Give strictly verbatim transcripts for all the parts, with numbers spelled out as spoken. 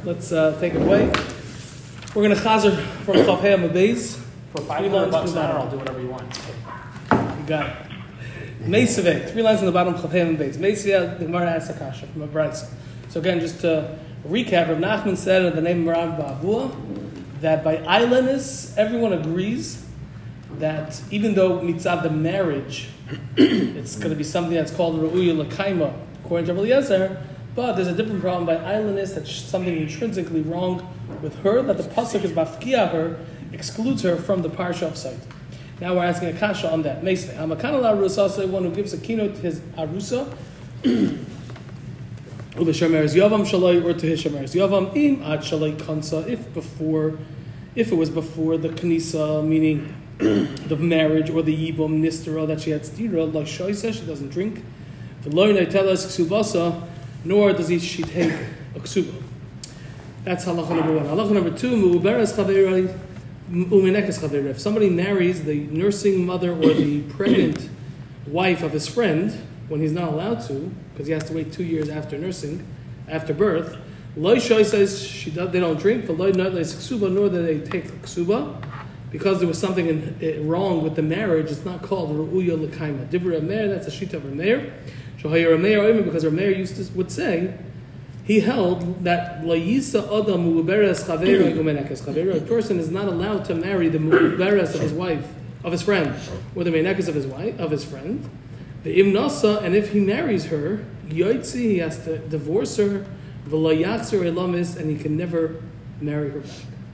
let's uh, take it away. We're going to chazer from Chav Hei Amud Beis. For five hundred bucks an hour, I'll do whatever you want. You got it. Meisaveh, three lines on the bottom, Chav Hei Amud Beis. Meisaveh, the Gemara asks Akasha from a brayso. So again, just to recap, Rav Nachman said in the name of Rav Ba'avua that by islandness, everyone agrees that even though mitzvah the marriage, it's going to be something that's called Re'uya L'Kaima, according to Rabbi Eliezer, but there's a different problem by islandness, that's something intrinsically wrong with her, that the pasuk is bafkia her, excludes her from the parsha of sight. Now we're asking a kasha on that. Meisvei, Hamakana Arusa, say one who gives a keynote to his arusa, or to his shemeres yavam im ad shalai kansa, if before, if it was before the kanisa, meaning the marriage or the yibum nistera that she had stira, like shoisa, she doesn't drink. V'lo neitelas ksubasa, nor does he, she take a ksuba. That's halacha number one. Halacha number two, mu'uberes chaverai u'menekes chaverai. If somebody marries the nursing mother or the pregnant wife of his friend when he's not allowed to, because he has to wait two years after nursing, after birth, loy shoy says she does, they don't drink. V'lo neitelas ksuba, nor do they take ksuba. Because there was something in, uh, wrong with the marriage, it's not called Re'uya L'Kaima. Dibra Rameir, that's a shita of Rameir. Shohaya Rameir, because Rameir used to, would say, he held that La'yisa Adam Mu'uberes Chaveira U'menekes Chaveira, a person is not allowed to marry the Mu'uberes of his wife, of his friend, or the Menekes of his wife, of his friend. The Imnasa, and if he marries her, Yoitzi, he has to divorce her, V'layachzer Elamis, and he can never marry her back.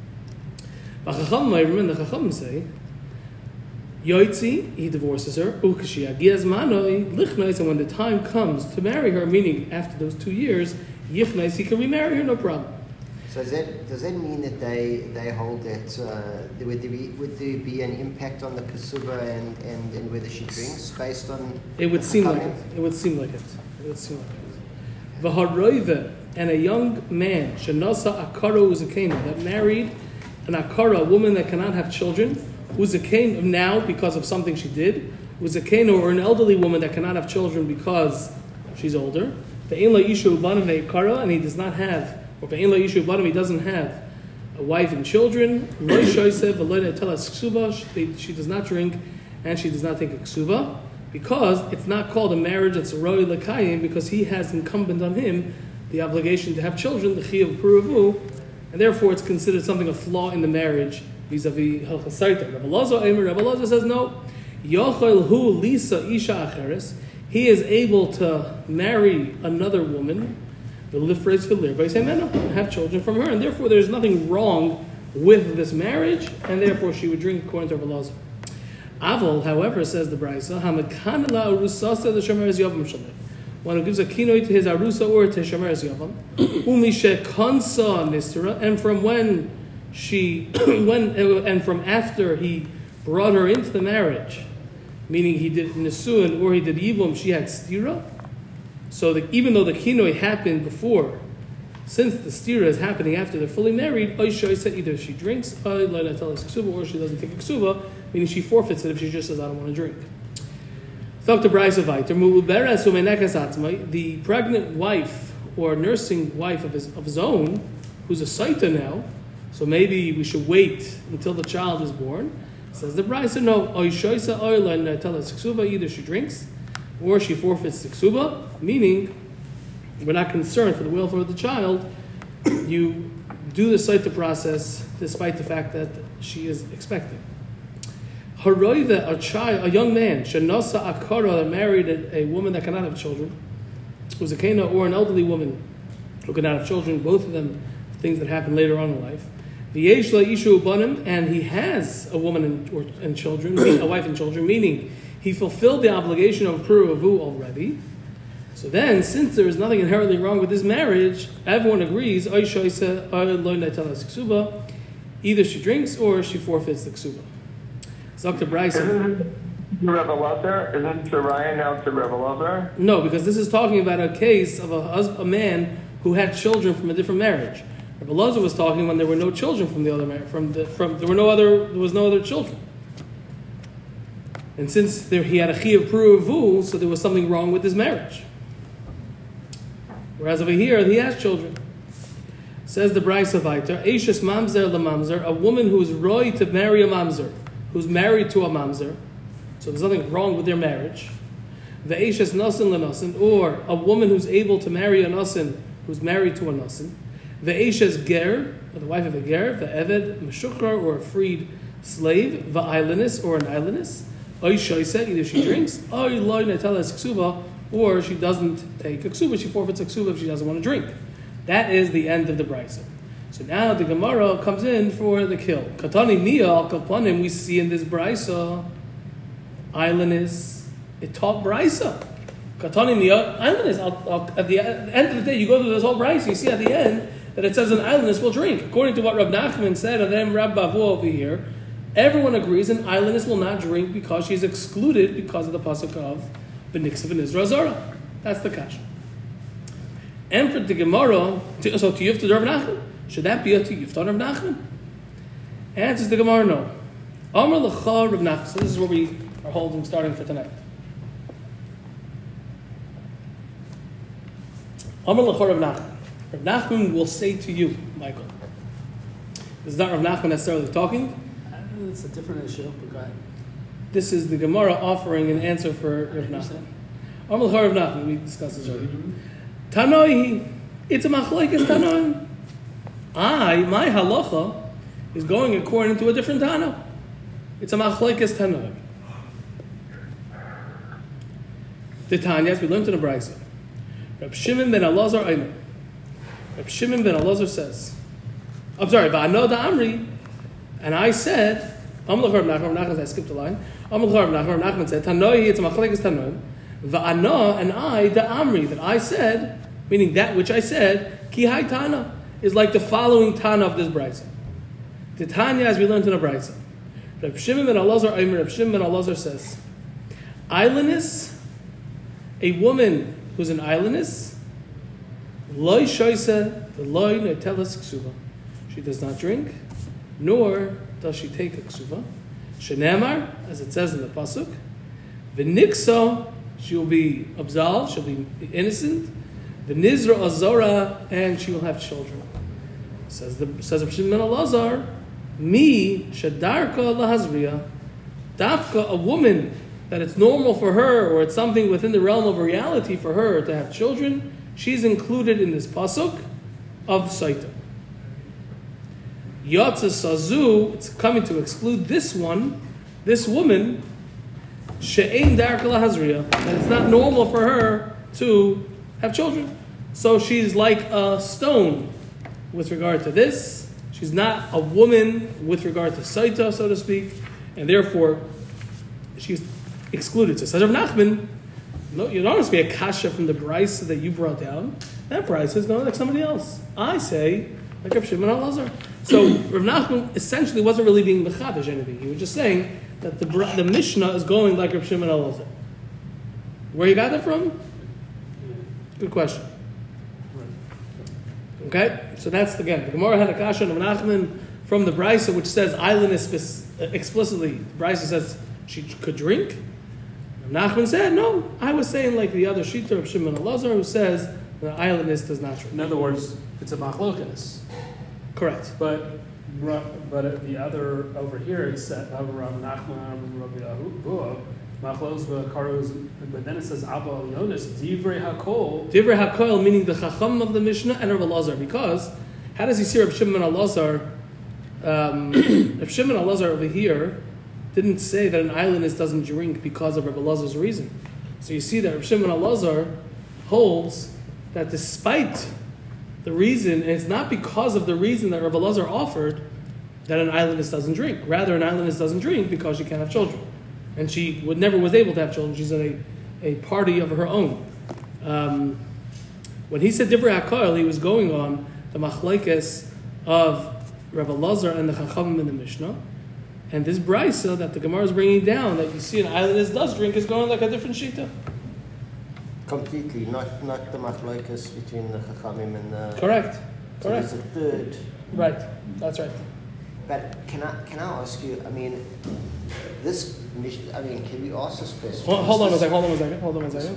But Chacham, the Chacham say, Yoitzi, he divorces her, Ukashi Agiaz Manoi, Lichnois, and when the time comes to marry her, meaning after those two years, Yichnois, he can remarry her, no problem. So does that, does that mean that they, they hold that, uh, would, there be, would there be an impact on the kasuba and, and, and whether she drinks based on... It would seem like it. It would seem like it. It would seem like it. V'haroive, and a young man, Shanasa Akaro Uzakena, that married an akara, a woman that cannot have children, uzakain now because of something she did, uzakain, or an elderly woman that cannot have children because she's older. Ve'en la ishu banim ve'ikara, and he does not have, or ve'en la ishu banim, he doesn't have a wife and children. Lo shoysev v'lo netelas ksuba, she does not drink and she does not take a ksuba because it's not called a marriage. It's a roi l'kayim because he has incumbent on him the obligation to have children, the chiyuv puravu. And therefore, it's considered something a flaw in the marriage vis-a-vis Hilchos Saita. Rabbi Elazar Eimer, Rabbi Elazar says no. Yochel hu lisa isha acheres. He is able to marry another woman, and have children from her, and therefore there's nothing wrong with this marriage, and therefore she would drink according to Rabbi Elazar. Aval, however, says the Brayso, Hamakana la urusasa the shemeres yavam shalei. One who gives a kinoy to his arusa or to shemeres yavam, umishe kansa nistera, and from when she, when and from after he brought her into the marriage, meaning he did nisuin or he did yibum, she had stira. So that even though the kinoy happened before, since the stira is happening after they're fully married, Oisha said either she drinks or she doesn't take a ksuba, meaning she forfeits it if she just says I don't want to drink. The pregnant wife or nursing wife of his of his own, who's a saita now, so maybe we should wait until the child is born. Says the Brayso, no, either she drinks or she forfeits the ksuba, meaning we're not concerned for the welfare of the child. You do the saita process despite the fact that she is expecting. Haroive, a child, a young man, Shanasa Akara, that married a, a woman that cannot have children, who's a Kana or an elderly woman who cannot have children, both of them things that happen later on in life. V'yeshla ishu ubanim, and he has a woman and, or, and children, a wife and children, meaning he fulfilled the obligation of Puru Avu already. So then, since there is nothing inherently wrong with this marriage, everyone agrees, either she drinks or she forfeits the ksuba. Doctor Bryce. Isn't Rebbe Elazar? Isn't Shariah now to Rebbe Elazar? No, because this is talking about a case of a, husband, a man who had children from a different marriage. Rebbe Elazar was talking when there were no children from the other marriage. From the from there were no other there was no other children. And since there, he had a chiyuv pruvu, so there was something wrong with his marriage. Whereas over here, he has children. Says the Brisa Vaiter, Eishes mamzer lemamzer, a woman who is roy to marry a mamzer, who's married to a mamzer, so there's nothing wrong with their marriage. The Eishes nasin lenasin, or a woman who's able to marry a nasin, who's married to a nasin. The Eishes ger, or the wife of a ger, the eved, meshukrar, or a freed slave, the islandess, or an islandess. Oy shoyse, either she drinks, oy loy netelas ksuba, or she doesn't take a ksuba, she forfeits a ksuba if she doesn't want to drink. That is the end of the brisa. So now the Gemara comes in for the kill. Katani miya al kapanim, we see in this brisa, islandess, it taught brisa. Katani miya, islandess. At the end of the day, you go through this whole brisa, you see at the end that it says an islandess will drink. According to what Rab Nachman said, and then Rab Bavu over here, everyone agrees an islandess will not drink because she's excluded because of the pasuk of B'niksav and Izra Zara. That's the kasha. And for the Gemara, to, so to Yifta Rav Nachman, should that be a to Yifta Rav Nachman? Answers the Gemara, no. Amar L'cha Rav Nachman. So this is what we are holding starting for tonight. Amar L'cha Rav Nachman. Rav Nachman will say to you, Michael. This is not Rav Nachman necessarily talking. It's a different issue, but go ahead. This is the Gemara offering an answer for Rav Nachman. Amar L'cha Rav Nachman, we discussed this already. Tanoi, it's a machlokes Tanoi. I, my halacha, is going according to a different Tana. It's a machlokes Tanoi. The Tanya, as we learned in the Brisa. Reb Shimon ben Elazar Eimer. Reb Shimon ben Elazar says, I'm sorry, Va'ano da Amri, and I said, Amar L'cha Rav Nachman, Rav Nachman, I skipped a line. Amar L'cha Rav Nachman, Rav Nachman said, Tanoi, it's a machlokes Tanoi. Va'ana, and I, da Amri, that I said, meaning that which I said, ki hai Tana, is like the following Tana of this brisa. The Tanya, as we learned in the brisa. Reb Shimon ben Elazar, Reb Shimon ben Elazar says, islandess, a woman who's an islandess, loy shoyse, the loy netelas ksuva. She does not drink, nor does she take a ksuva. Shenemar, as it says in the pasuk, v'nikso, she will be absolved, she'll be innocent. The Nizra Azora, and she will have children. Says the says Reb Shimon ben Elazar, Mi Shadarka Lahazriya, Dafka, a woman that it's normal for her, or it's something within the realm of reality for her to have children, she's included in this pasuk of Saita. Yatza Sazu, it's coming to exclude this one, this woman, She'ein Darka Lahazriya, that it's not normal for her to have children. So she's like a stone with regard to this. She's not a woman with regard to Saita, so to speak, and therefore she's excluded. So says Rav Nachman, no, you don't want to be a kasha from the brisa that you brought down. That brisa is going like somebody else. I say like Reb Shimon Elazar. So Rav Nachman essentially wasn't really being mechadash anything. He was just saying that the the Mishnah is going like Reb Shimon Elazar. Where you got that from? Good question. Okay, so that's again the Gemara had a kasha of Nachman from the brisa which says islandess explicitly. The brisa says she could drink. Nachman said no. I was saying like the other shita of Shimon Elazar who says the islandess does not drink. In other words, it's a machlokes. Correct. But but the other over here it's set Rav Nachman, Rabbi Ahu, Machlos v'karos, but then it says Abba Yonis Divrei Hakol. Divrei Hakol meaning the Chacham of the Mishnah and Rav Elazar, because how does he see Rav Shimon Elazar? Um, Rav Shimon Elazar over here didn't say that an islandess doesn't drink because of Rav Elazar's reason. So you see that Rav Shimon Elazar holds that despite the reason, and it's not because of the reason that Rav Elazar offered that an islandess doesn't drink. Rather, an islandess doesn't drink because she can't have children. And she would never was able to have children. She's a, a party of her own. Um, when he said Divrei HaKoil, he was going on the machlekes of Rav Elazar and the Chachamim in the Mishnah. And this brisa that the Gemara is bringing down, that you see an islandess does drink, is going like a different shita. Completely, not not the machlokes between the Chachamim and the... Correct. So Correct. there's a third. Right. That's right. But can I can I ask you? I mean, this. I mean, can we ask this question? Hold, hold on a second. Hold on a second. Hold on a second.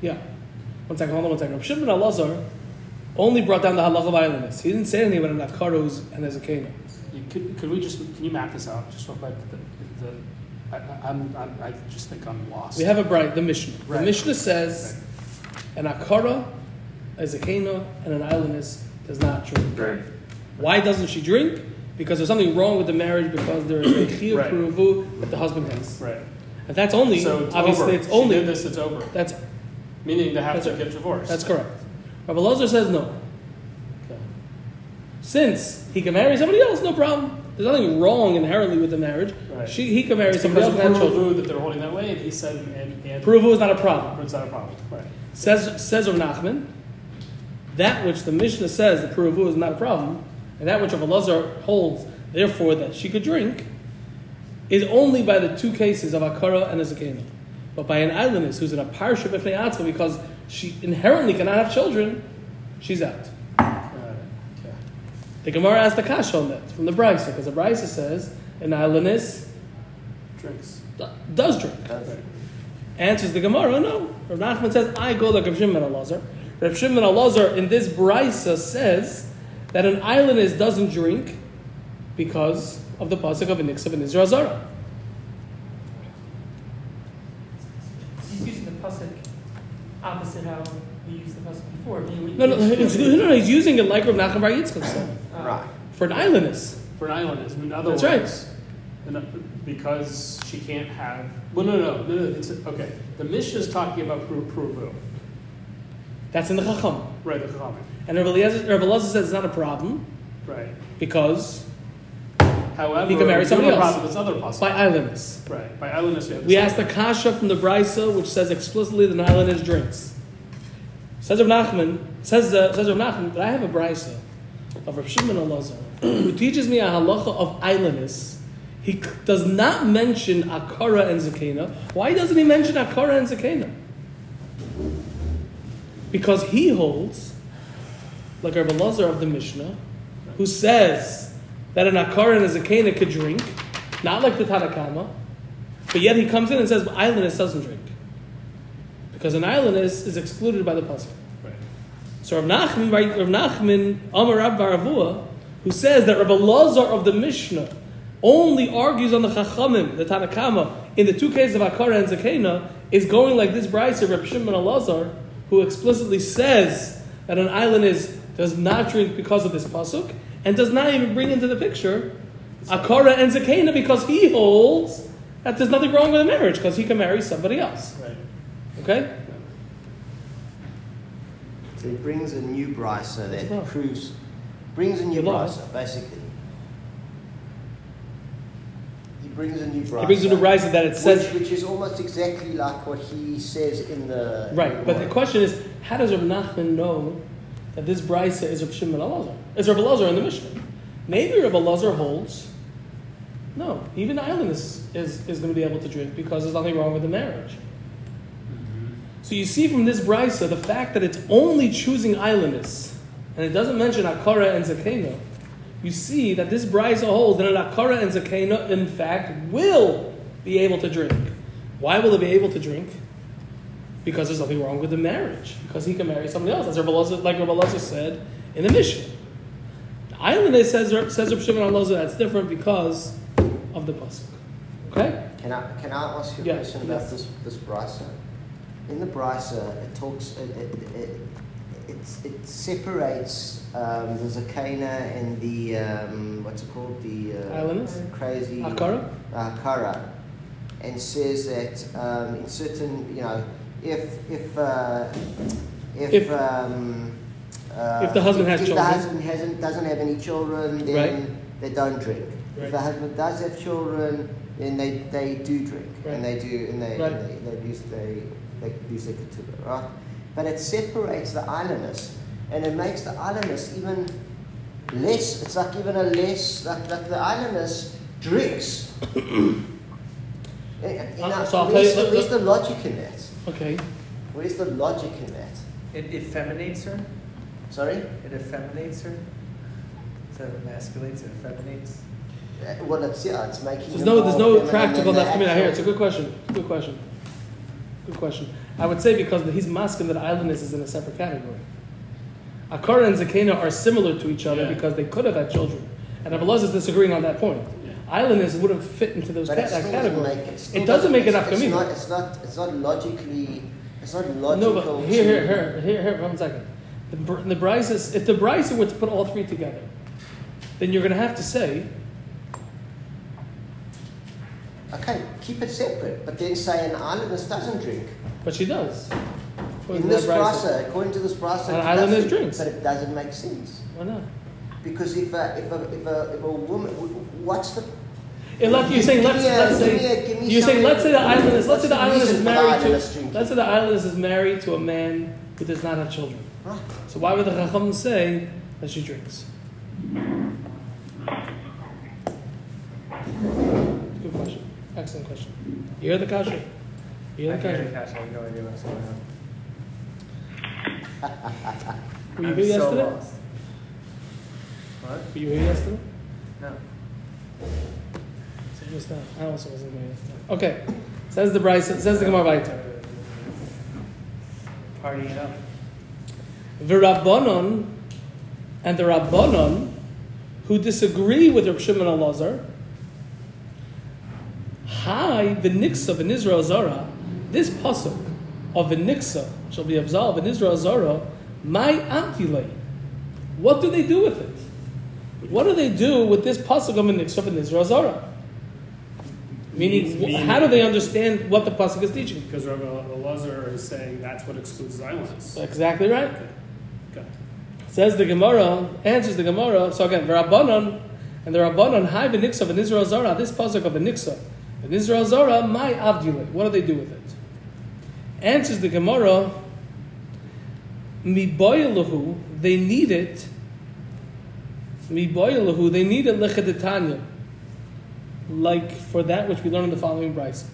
Yeah. One second, hold on one second. Rav Shimon ben Elazar only brought down the halacha of islandness. He didn't say anything about an akaros and ezekena. You could, could we just, can you map this out, just real quick? The, the, I, I- I'm, I'm, I just think I'm lost. We have a bright, the Mishnah. Right. The Mishnah says an akara, a zekena, and an islandess does not drink. Right. Why doesn't she drink? Because there's something wrong with the marriage because there is a chiyuv Right. peruvu that the husband has. Right. And that's only, So it's obviously over. it's only, She did this, it's over. that's, Meaning to have That's to right. get divorced. that's correct. Rabbi Elazar says no. Okay. Since he can marry somebody else, no problem. There's nothing wrong inherently with the marriage. Right. She, he can marry It's somebody because else of and have children. Peruvu that they're holding that way, and he said, and, and Peruvu is not a problem. it's not a problem. Right. Says says Rav Nachman, that which the Mishnah says the Peruvu is not a problem, and that which Rav Elazar holds, therefore, that she could drink, is only by the two cases of Akara and Ezekena. But by an islandess who's in a parsha b'fnei atzma because she inherently cannot have children, she's out. Got it. Okay. The Gemara asked the kasha on that from the Brisa, because the Brisa says an islandess Drinks. d- does drink. Right. Answers the Gemara, no. Rav Nachman says, I go like Rav Shimon ben Elazar. Rav Shimon ben Elazar in this Brisa says that an islandess doesn't drink because of the pasuk of Anixa and Israel Zara. He's using the pasuk opposite how we used the pasuk before. I mean, we- No, no, it's- no, no, he's using it like Rav Nachman bar Yitzchak said. uh, Right. For an islandess. For an islandess. In other That's words, in a- because she can't have. Well, no, no, no, no. It's okay. The Mishnah is talking about Puru- Peruvu. That's in the Chacham. Right, the Chachamim. And Rav Eliezer Rav Elazar says it's not a problem Right. because However, He can marry we do somebody have a else. problem with other possible. by islandess. Right. By islandess, we have We the asked the kasha from the Brisa, which says explicitly that an islandess drinks. Says Rav Nachman, says, uh, says Rav Nachman, but I have a Brisa of Rav Shimon Elazar, who teaches me a halacha of islandess. He c- does not mention Akara and Zakena. Why doesn't he mention Akara and Zakena? Because he holds, like Rav Elazar of the Mishnah, who says that an Akara and a Zakena could drink, not like the Tanakama, but yet he comes in and says islandess doesn't drink. Because an islandess is excluded by the pasuk. Right. So Rav Nachman, Rav Nachman, Amar Rab Baravua, who says that Rav Elazar of the Mishnah only argues on the Chachamim, the Tanakama, in the two cases of Akara and Zakena, is going like this Brisa, Rav Shimon Elazar, who explicitly says that an islandess does not drink because of this pasuk, and does not even bring into the picture Akara and Zakena because he holds that there's nothing wrong with a marriage because he can marry somebody else. Right. Okay? So he brings a new brisa that wrong? proves, brings a new You lost. brisa, basically. He brings a new brisa. He brings a new brisa that it says which, which is almost exactly like what he says in the... right. But the question is, how does Rav Nachman know that this brisa is Rav Shimon Elazar? It's Rav Elazar in the Mishnah. Maybe Rav Elazar holds. No, even the islandess is, is going to be able to drink because there's nothing wrong with the marriage. So you see from this brisa the fact that it's only choosing islandess, and it doesn't mention Akara and Zakena. You see that this brisa holds that an Akara and Zakena, in fact, will be able to drink. Why will they be able to drink? Because there's nothing wrong with the marriage. Because he can marry somebody else, as Rav Elazar, like Rav Elazar said in the Mishnah. The islandess says says Rav Shimon Elazar that's different because of the pasuk. Okay. Can I, can I ask you a Yeah, question yes. about this, this brisa? In the brisa, it talks, it, it, it, it, it separates um, the zakena and the, um, what's it called? The uh, Islandess? crazy... Akara? Akara. And says that um, in certain, you know, if, if, uh, if, If- um, uh, if the husband has if children. the husband hasn't, doesn't have any children, then Right. they don't drink. Right. If the husband does have children, then they, they do drink, Right. and they do, and they Right. and they, they use they they use their ketubah, right? But it separates the islandess, and it makes the islandess even less. It's like even a less like like the islandess drinks. You know, So I'll tell where's, you- the, where's the logic in that? Okay. Where's the logic in that? It effeminates her? Sorry? It effeminates her? So it emasculates, it effeminates? Uh, Well, it's yeah, it's making. There's them no, there's more no feminine practical than the left. Come in. I hear actual- it's a good question. Good question. Good question. I would say because he's masking that islandness is in a separate category. Akara and Zakena are similar to each other Yeah. because they could have had children. And Abelaz is disagreeing on that point. Yeah. Islandness wouldn't fit into those But ca- it that still doesn't category. make it. Still It doesn't make it it's, it's nafkamina. not. It's not. It's not logically. It's not No, logical. but here, to- here, here, here, here, one second. The, br- the Bryces, if the Bryces were to put all three together, then you're going to have to say, Okay, keep it separate, but then say an islandess doesn't drink. but she does. According In to this that Bryce. brasa, according to this brasa, An it islandess doesn't- drinks. But it doesn't make sense Why not? because if a if a if a, if a woman, what's the If let, you're saying, Give let's, me a- let's give me say, a- give me you're saying, let's say the something- islandess, let's what's say the the islandess reason is for the married islandess to, drinking? let's say the islandess is married to a man who does not have children. Right. So why would the Chacham say that she drinks? Good question. Excellent question. You hear the kasha? You hear I the hear the kasha? cash. I have no idea what's going on. Were you I'm here so yesterday? lost. What? Were you here yesterday? No. So you missed out. I also wasn't here yesterday. Okay. Says the Bryce, says the Gemara Vayter. Partying up. The Rabbanon and the Rabbanon who disagree with Reb Shimon Elazar, Hi, the Niksa in Israel Zara, this pasuk of the Niksa shall be absolved in Israel Zara, my antile. What do they do with it? What do they do with this pasuk of the Niksa in Israel Zara? Meaning, Meaning- how do they understand what the pasuk is teaching? Because Rabbi Elazar is saying that's what excludes islands. Exactly right. Okay. Says the Gemara, answers the Gemara. So again, the Rabbanon and the Rabbanon, Hi v'niksa in Israel Zara. This pasuk of v'niksa in Israel Zara, my avdule. What do they do with it? Answers the Gemara, miboyelahu. They need it. Miboyelahu. They need it lechedetanya. Like for that which we learn in the following brisa.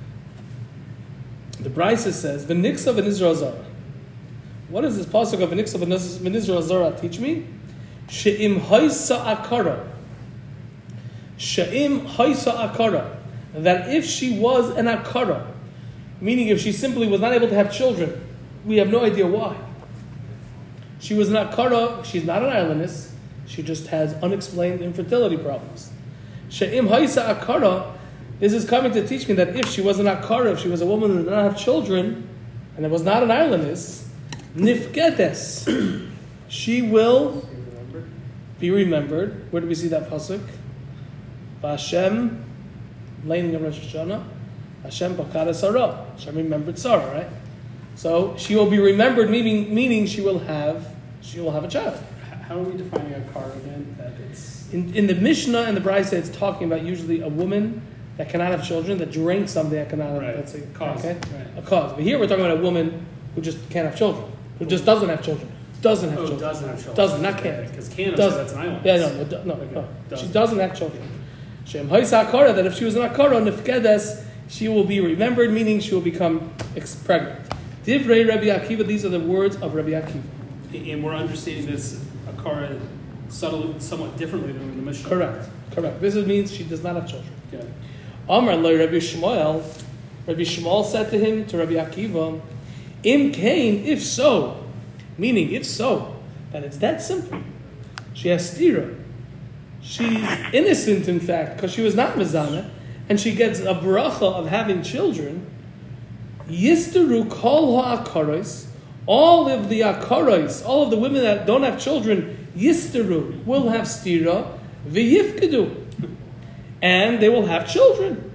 The brisa says, v'niksa in Israel Zara. What does this pasuk of v'niksa in Israel Zara teach me? She'im haisa akara. She'im haisa akara. That if she was an akara, meaning if she simply was not able to have children, we have no idea why. She was an akara, she's not an islandess, she just has unexplained infertility problems. She'im haisa akara, this is coming to teach me that if she was an akara, if she was a woman who did not have children, and it was not an islandess, nifkedes, she will be remembered. Where do we see that pasuk? Hashem, laning of Rosh Hashanah, Hashem bakara Sarah. Hashem remembered Sarah, right? So she will be remembered, meaning meaning she will have she will have a child. How are we defining a car again? That it's In, in the Mishnah and the Brisa, it's talking about usually a woman that cannot have children, that drinks something that cannot have, Right. that's a Cause. okay? Right. A cause. But here we're talking about a woman who just can't have children, who just doesn't have children, doesn't have oh, children. doesn't have children. Doesn't, not can't. Because can't says Doesn't. that's an island. Yeah, no, no, no, no, Okay. no. She Doesn't. doesn't have children. Shem Haisa Akara, that if she was an Akara, Nefkedes, she will be remembered, meaning she will become ex- pregnant. Divrei Rabbi Akiva, these are the words of Rabbi Akiva. And we're understanding this akara subtly, somewhat differently than in the Mishnah. Correct, correct. This means she does not have children. Okay. Amar lo Rabbi Shmuel, Rabbi Shmuel said to him, to Rabbi Akiva, Im Kain, if so, meaning if so, that it's that simple. She has stira. She's innocent, in fact, because she was not mezana, and she gets a bracha of having children. Yisteru kol ha'akaros, all of the akaros, all of the women that don't have children, yisteru, will have stira, v'yifkedu, and they will have children.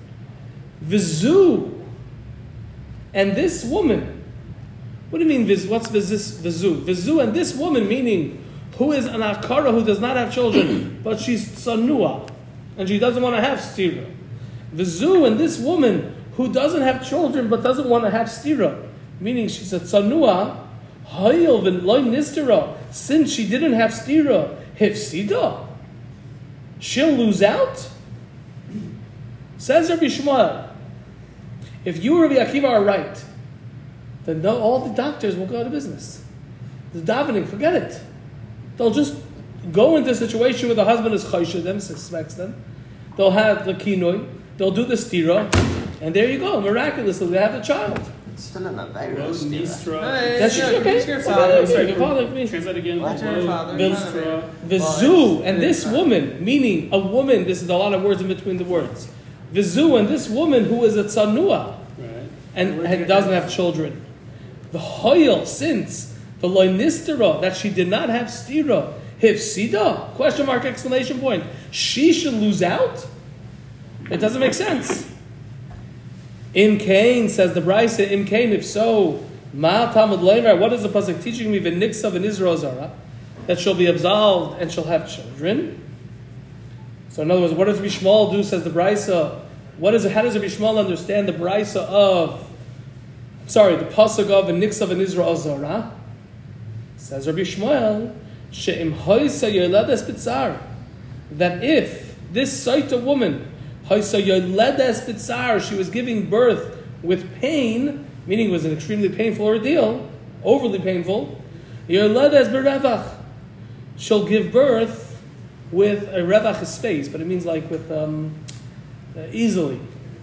Vizu, and this woman, what do you mean, viz, what's viz, vizu? Vizu, and this woman, meaning, who is an akara who does not have children, but she's tsanua, and she doesn't want to have stira. Vizu, and this woman who doesn't have children but doesn't want to have stira, meaning she's a tsanua, hayil v'loy nistira, since she didn't have stira, hefsida, she'll lose out. Says Rabbi Shmuel, if you, Rabbi Akiva, are right, then no, all the doctors will go out of business. The davening, forget it. They'll just go into a situation where the husband is chaysha, them suspects them. They'll have the kinoi, they'll do the stira, and there you go. Miraculously, they have the child. It's still an Aveira. Lo Stira. Nistra. Hey, That's it's okay. your- it's your Okay, father. I'm sorry, your father. me. Translate again. What? It's your father. Vil- It's not a- Vizu, and this woman, meaning a woman, this is a lot of words in between the words. Vizu, and this woman who is a tsanua Right. and, and doesn't have children. The hoyel, since the loinistera, that she did not have stira, hifsida, question mark, exclamation point. She should lose out? It doesn't make sense. In Cain, says the Brisa, in Cain, if so, Ma Talmud Leimer, what is the pasuk teaching me? V'niksav in Israel Zara, that she'll be absolved and she'll have children. So in other words, what does Bishmal do? Says the Brisa. What is it? How does Bishmal understand the Brisa of? Sorry, the pasuk of v'niksav in Israel Zara. Says Rabbi Shmuel, she'im hoysa yoledes b'tzar, that if this Saita woman, hoysa yoledes b'tzar, she was giving birth with pain, meaning it was an extremely painful ordeal, overly painful, yoledes b'revach, she'll give birth with a revach is space, but it means like with um, uh, easily.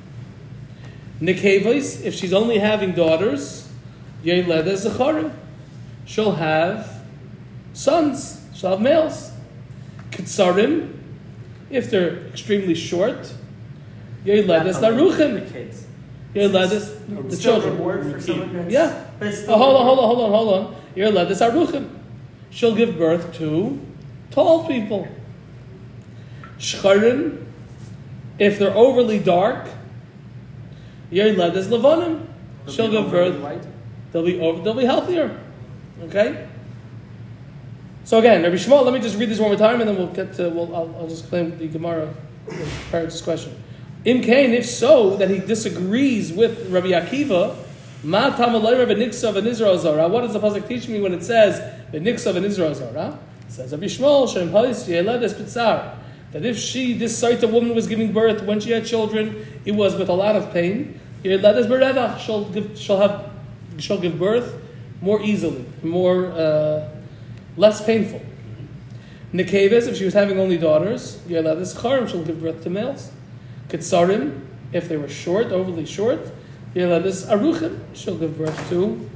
Nekevos, if she's only having daughters, yoledes zecharim, she'll have sons, she'll have males. Ketsarim, if they're extremely short, yoledes laruchim, The kids. yoledes the Still children. reward for someone that's. Yeah. But it's Oh, still hold on, reward. hold on, hold on, hold on. Yoledes aruchim, she'll give birth to tall people. Shcharim, if they're overly dark, yoledes levanim, she'll give birth. White. They'll be over, they'll be healthier. Okay? So again, Rabbi Shmuel, let me just read this one more time and then we'll get to, we'll, I'll, I'll just claim the Gemara prior to this question. Im Cain, if so, that he disagrees with Rabbi Akiva, Ma tamalay Rabbi Niksav and Israel Zara, what does the pasuk teach me when it says Niksav and Israel Zara? It says Rabbi Shmuel, Shem Halis Yeledes Pitzar, that if she, this Saita woman was giving birth when she had children, it was with a lot of pain. Yeledes Berevach, she'll give, she'll have, she'll give birth more easily, more, uh, less painful. Nekeves, if she was having only daughters, Yeledes Charim, she'll give birth to males. Ketsarim, if they were short, overly short, Yeledes Aruchim, she'll give birth to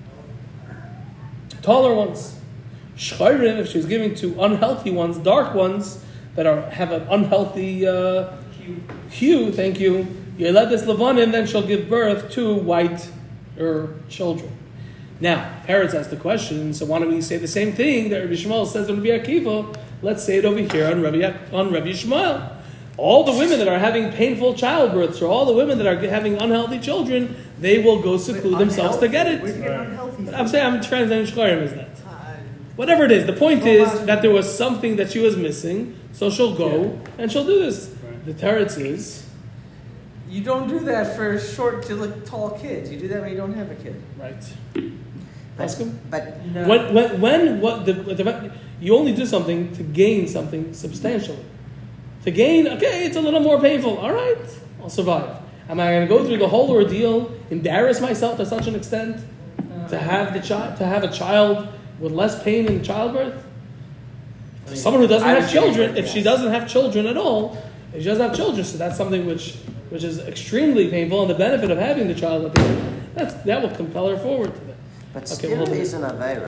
taller ones. Shchairim, if she was giving to unhealthy ones, dark ones, that are have an unhealthy uh, Hugh. hue, thank you, Yeledes Levanim, then she'll give birth to white er, children. Now, Peretz asked the question, so why don't we say the same thing that Rabbi Shmuel says on Rabbi Akiva? Let's say it over here on Rabbi, on Rabbi Shmuel. All the women that are having painful childbirths, or all the women that are having unhealthy children, they will go seclude themselves to get Where'd you it. get unhealthy from? I'm saying I'm translating Shkarim as that. Whatever it is, the point is that there was something that she was missing, so she'll go and she'll do this. Right. The teretz is You don't do that for short to look tall kids. You do that when you don't have a kid. right. But, Ask him. but No. When, when, when what the, the you only do something to gain something substantially. To gain, okay, it's a little more painful. All right, I'll survive. Am I going to go through the whole ordeal, embarrass myself to such an extent, to have the child, to have a child with less pain in childbirth? I mean, Someone who doesn't I have would give children, it, if she yes. doesn't have children at all, if she doesn't have children, so that's something which which is extremely painful, and the benefit of having the child at the end, that's, that will compel her forward to that. but Okay, well, stira is an Aveira.